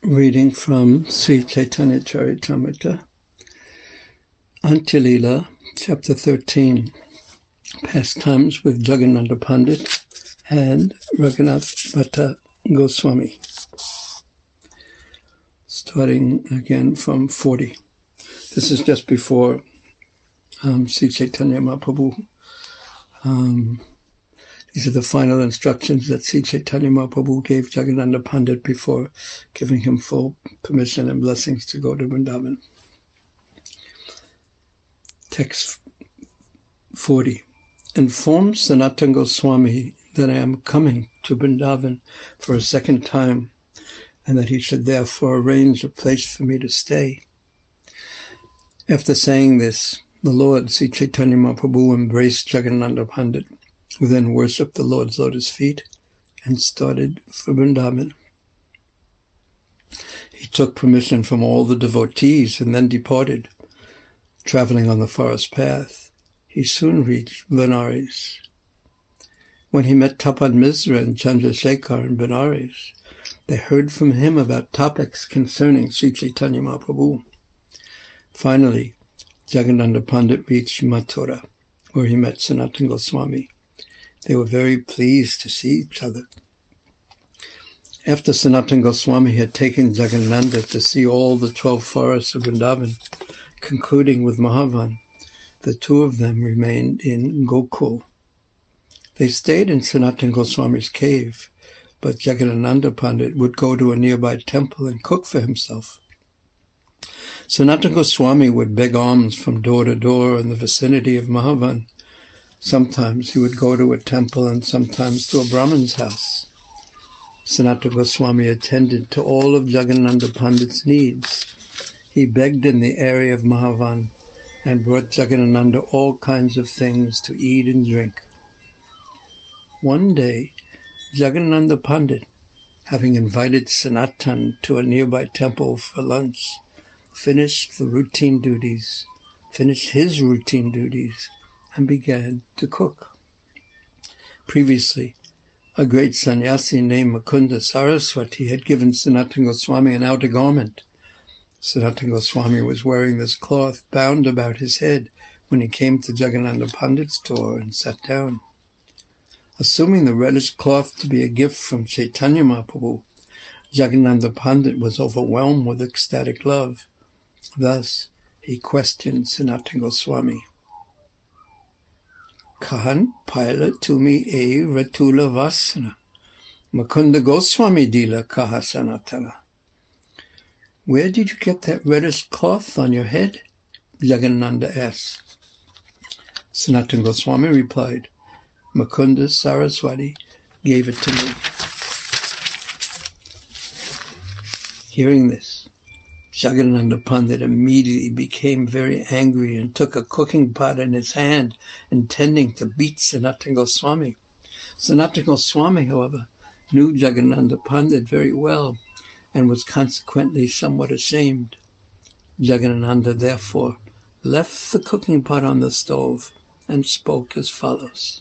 Reading from Sri Chaitanya Charitamrita, Antya-lila, Chapter 13, Pastimes with Jagannatha Pandit and Raghunath Bhatta Goswami. Starting again from 40. This is just before Sri Chaitanya Mahaprabhu. These are the final instructions that Sri Chaitanya Mahaprabhu gave Jagannatha Pandit before giving him full permission and blessings to go to Vrindavan. Text 40. Inform Sanatana Goswami that I am coming to Vrindavan for a second time, and that he should therefore arrange a place for me to stay. After saying this, the Lord, Sri Chaitanya Mahaprabhu, embraced Jagannatha Pandit, who then worshipped the Lord's lotus feet and started for Vrindavan. He took permission from all the devotees and then departed. Traveling on the forest path, he soon reached Benares. When he met Tapan Misra and Chandrasekhar in Benares, they heard from him about topics concerning Sri Chaitanya Mahaprabhu. Finally, Jagannatha Pandit reached Mathura, where he met Sanatana Goswami. They were very pleased to see each other. After Sanatana Goswami had taken Jagannatha to see all the 12 forests of Vrindavan, concluding with Mahavan, the two of them remained in Gokul. They stayed in Sanatana Goswami's cave, but Jagannatha Pandit would go to a nearby temple and cook for himself. Sanatana Goswami would beg alms from door to door in the vicinity of Mahavan. Sometimes he would go to a temple and sometimes to a Brahmin's house. Sanatana Goswami attended to all of Jagannatha Pandit's needs. He begged in the area of Mahavan and brought Jagannatha all kinds of things to eat and drink. One day, Jagannatha Pandit, having invited Sanatan to a nearby temple for lunch, finished his routine duties, and began to cook. Previously, a great sannyasi named Mukunda Saraswati had given Sanatana Goswami an outer garment. Sanatana Goswami was wearing this cloth bound about his head when he came to Jagannatha Pandit's door and sat down. Assuming the reddish cloth to be a gift from Chaitanya Mahaprabhu, Jagannatha Pandit was overwhelmed with ecstatic love. Thus, he questioned Sanatana Goswami. Kahan paila tumi e ratula vasana, Mukunda Goswami dila kaha Sanatana. Where did you get that reddish cloth on your head? Jagannatha asked. Sanatana Goswami replied, Mukunda Saraswati gave it to me. Hearing this, Jagannatha Pandit immediately became very angry and took a cooking pot in his hand, intending to beat Sanatana Goswami. Sanatana Goswami, however, knew Jagannatha Pandit very well and was consequently somewhat ashamed. Jagannatha therefore left the cooking pot on the stove and spoke as follows.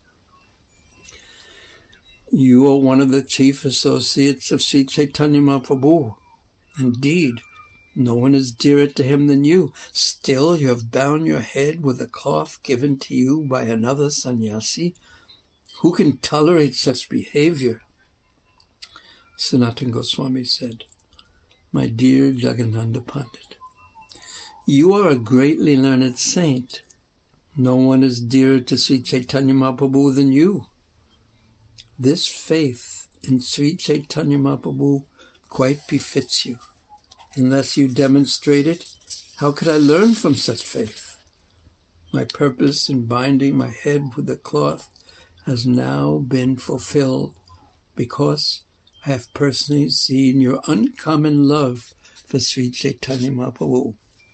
You are one of the chief associates of Sri Chaitanya Mahaprabhu. Indeed, no one is dearer to him than you. Still, you have bound your head with a cloth given to you by another sannyasi. Who can tolerate such behavior? Sanatana Goswami said, My dear Jagannatha Pandit, you are a greatly learned saint. No one is dearer to Sri Chaitanya Mahaprabhu than you. This faith in Sri Chaitanya Mahaprabhu quite befits you. Unless you demonstrate it, how could I learn from such faith? My purpose in binding my head with the cloth has now been fulfilled because I have personally seen your uncommon love for Sri Chaitanya Mahaprabhu.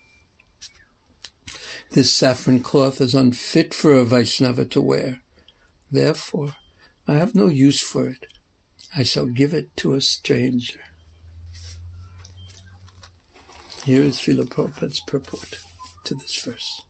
This saffron cloth is unfit for a Vaishnava to wear. Therefore, I have no use for it. I shall give it to a stranger. Here is Srila Prabhupada's purport to this verse.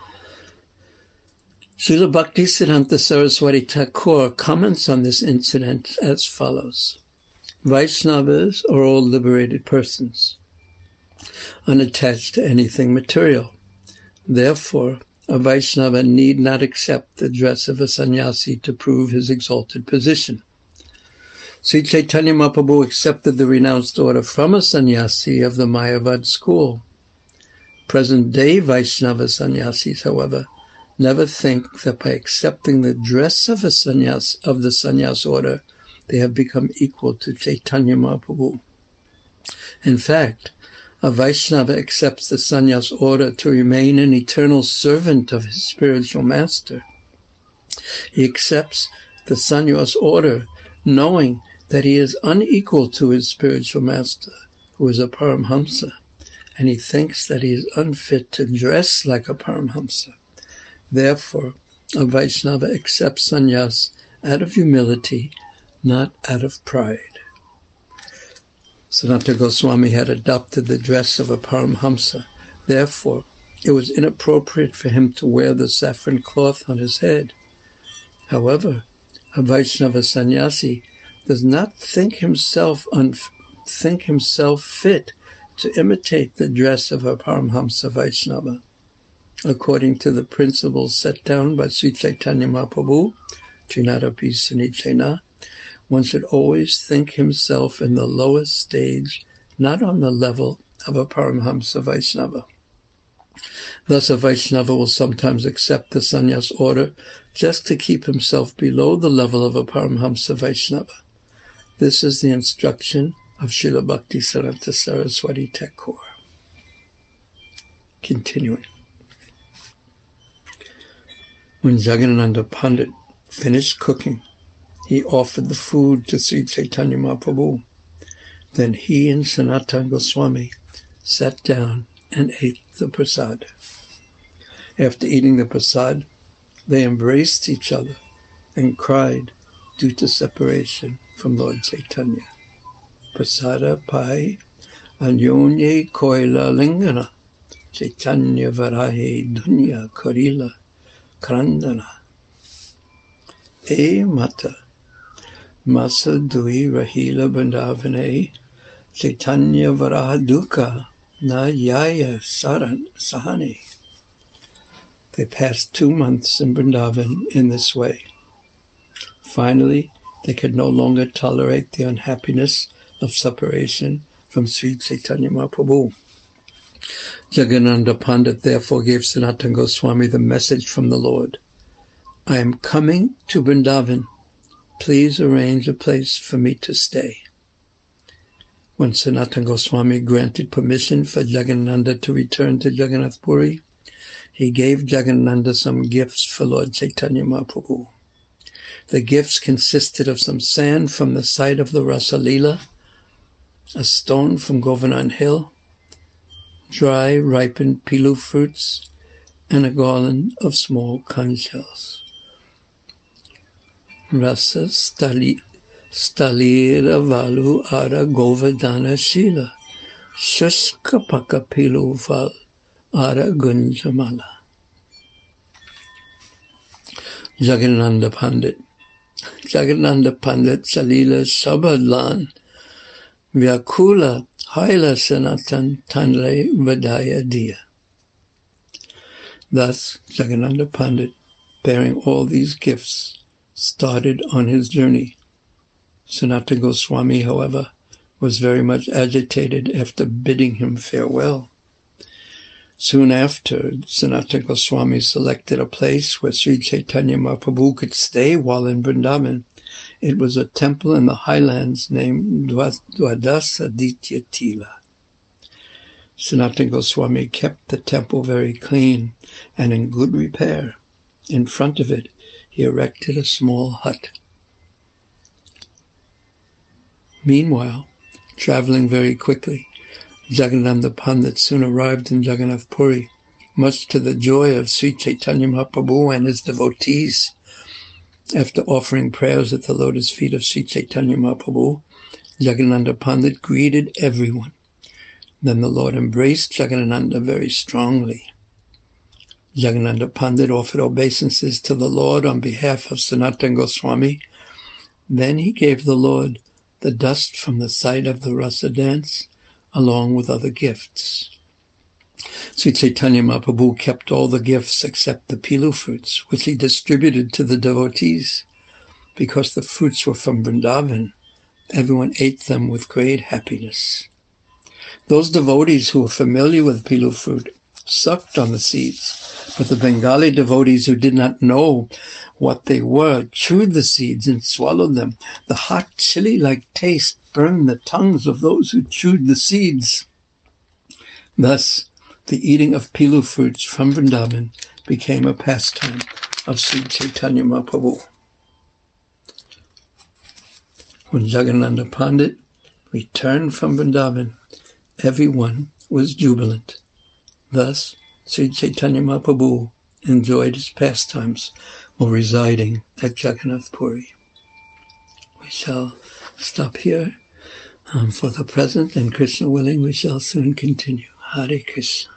Srila Bhaktisiddhanta Saraswati Thakur comments on this incident as follows. Vaishnavas are all liberated persons, unattached to anything material. Therefore, a Vaishnava need not accept the dress of a sannyasi to prove his exalted position. Sri Chaitanya Mahaprabhu accepted the renounced order from a sannyasi of the Mayavad school. Present-day Vaishnava sannyasis, however, never think that by accepting the dress of the sannyas order, they have become equal to Chaitanya Mahaprabhu. In fact, a Vaishnava accepts the sannyas order to remain an eternal servant of his spiritual master. He accepts the sannyas order knowing that he is unequal to his spiritual master, who is a Paramhamsa, and he thinks that he is unfit to dress like a Paramhamsa. Therefore, a Vaishnava accepts sannyas out of humility, not out of pride. Sanatana Goswami had adopted the dress of a Paramhamsa. Therefore, it was inappropriate for him to wear the saffron cloth on his head. However, a Vaishnava sannyasi does not think himself fit to imitate the dress of a Paramhamsa Vaishnava. According to the principles set down by Sri Chaitanya Mahaprabhu, Trinadapi Sanichena, one should always think himself in the lowest stage, not on the level of a Paramhamsa Vaishnava. Thus, a Vaishnava will sometimes accept the sannyas order just to keep himself below the level of a Paramhamsa Vaishnava. This is the instruction of Srila Bhaktisiddhanta Saraswati Thakur. Continuing. When Jagannananda Pandit finished cooking, he offered the food to Sri Chaitanya Mahaprabhu. Then he and Sanatana Goswami sat down and ate the prasad. After eating the prasad, they embraced each other and cried due to separation from Lord Chaitanya. Prasada pai anyonye koila lingana Chaitanya varahe dunya karila krandana. E mata masa dui rahila bandhavane Chaitanya varaha dukkha na yaya sahane. They passed 2 months in Vrindavan in this way. Finally, they could no longer tolerate the unhappiness of separation from Sri Chaitanya Mahaprabhu. Jagannananda Pandit therefore gave Sanatana Goswami the message from the Lord. I am coming to Vrindavan. Please arrange a place for me to stay. When Sanatana Goswami granted permission for Jagannananda to return to Jagannath Puri, he gave Jagannananda some gifts for Lord Chaitanya Mahaprabhu. The gifts consisted of some sand from the site of the Rasa Leela, a stone from Govardhan Hill, dry ripened pilu fruits, and a garland of small conch shells. Rasa Stalira Valu Ara Govardhana Shila, Shushka Paka Pilu Val Ara Gunjamala. Jagannananda Pandit Salila Sabadlan Vyakula Haila Sanatan Tanle Vadaya Diya. Thus, Jagannananda Pandit, bearing all these gifts, started on his journey. Sanatana Goswami, however, was very much agitated after bidding him farewell. Soon after, Sanatana Goswami selected a place where Sri Chaitanya Mahaprabhu could stay while in Vrindavan. It was a temple in the highlands named Dwadasaditya Tila. Sanatana Goswami kept the temple very clean and in good repair. In front of it, he erected a small hut. Meanwhile, traveling very quickly, Jagannananda Pandit soon arrived in Jagannath Puri, much to the joy of Sri Chaitanya Mahaprabhu and his devotees. After offering prayers at the lotus feet of Sri Chaitanya Mahaprabhu, Jagannananda Pandit greeted everyone. Then the Lord embraced Jagannananda very strongly. Jagannananda Pandit offered obeisances to the Lord on behalf of Sanatana Goswami. Then he gave the Lord the dust from the site of the Rasa dance, along with other gifts. Sri Chaitanya Mahaprabhu kept all the gifts except the pilu fruits, which he distributed to the devotees. Because the fruits were from Vrindavan, everyone ate them with great happiness. Those devotees who were familiar with pilu fruit sucked on the seeds, but the Bengali devotees who did not know what they were chewed the seeds and swallowed them. The hot chili-like taste burned the tongues of those who chewed the seeds. Thus, the eating of pilu fruits from Vrindavan became a pastime of Sri Chaitanya Mahaprabhu. When Jagannatha Pandit returned from Vrindavan, everyone was jubilant. Thus, Sri Chaitanya Mahaprabhu enjoyed his pastimes while residing at Jagannath Puri. We shall stop here for the present, and Krishna willing, we shall soon continue. Hare Krishna.